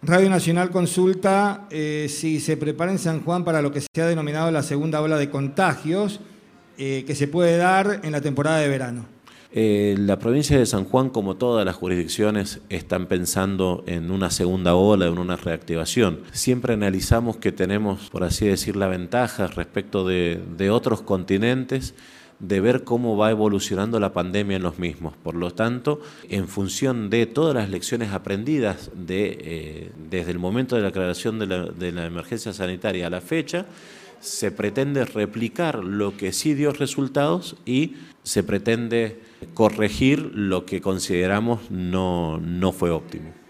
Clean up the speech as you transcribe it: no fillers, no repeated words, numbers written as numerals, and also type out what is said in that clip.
Radio Nacional consulta si se prepara en San Juan para lo que se ha denominado la segunda ola de contagios que se puede dar en la temporada de verano. La provincia de San Juan, como todas las jurisdicciones, están pensando en una segunda ola, en una reactivación. Siempre analizamos que tenemos, por así decir, la ventaja respecto de otros continentes, de ver cómo va evolucionando la pandemia en los mismos. Por lo tanto, en función de todas las lecciones aprendidas desde el momento de la declaración de la emergencia sanitaria a la fecha, se pretende replicar lo que sí dio resultados y se pretende corregir lo que consideramos no fue óptimo.